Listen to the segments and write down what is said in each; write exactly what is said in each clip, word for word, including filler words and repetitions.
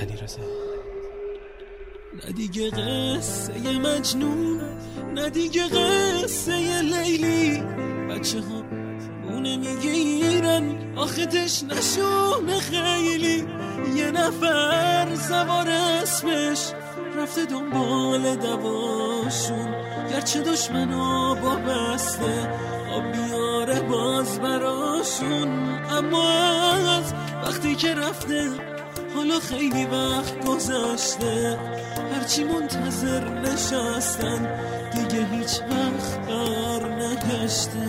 علیرضا. نه دیگه قصه مجنون، نه دیگه قصه لیلی. بچه ها اونه میگیرن آخه تشنه شونه خیلی. یه نفر سوار اسمش رفته دنبال دواشون، گرچه دشمنا با بسته آب بیاره باز براشون. اما از وقتی که رفته حالا خیلی وقت گذشته، هرچی منتظر نشستن دیگه هیچ وقت بر نگشته.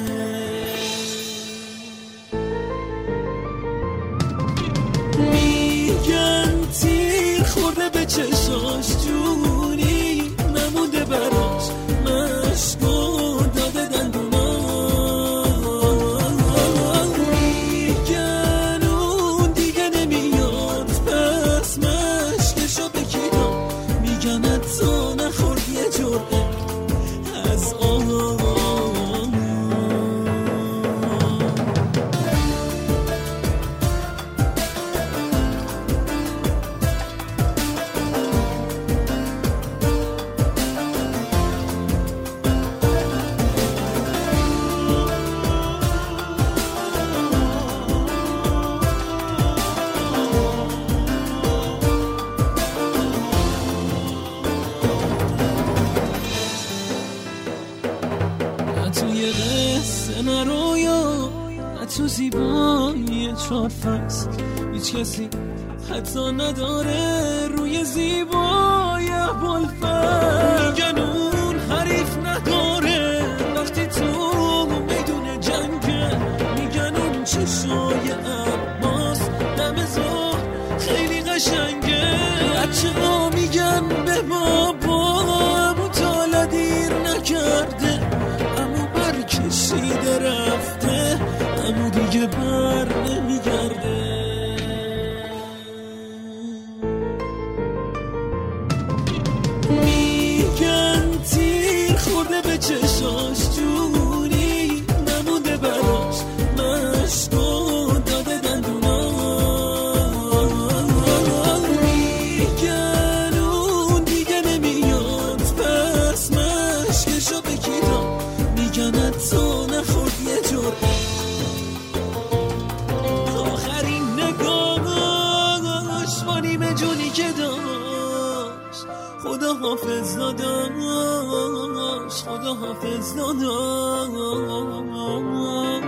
میگن تیر خورده به چشاش، جونی نمونده براش، مشکو داده دندونا. میگن اون دیگه نمیاد پس مشکشو بکیدم. میگن حتی نخورد یه جرعه از آب. توی قصه نرویا، نه تو زیبایی چار فصل، هیچ کسی حتی نداره روی زیبایی ابوالفضل. میگن اون حریف نداره وقتی تو میدون جنگه. میگن اون چشای عباس دم زهر خیلی قشنگه. بچه ها میگن به بابا مطالعه دیر نکرده، کشیده رفته اما دیگه بر نمیگرده. میگن تیر خورده به چشاش، جونی نمونده براش، مشکو داده دندونا. میگن اون دیگه نمیاد پس مشکشو بکیدم. میگن حتی نخورد یه جرعه. آخرین نگاهش با نیمه جونی که داشت، خدا حافظ داداش، خدا حافظ داداش.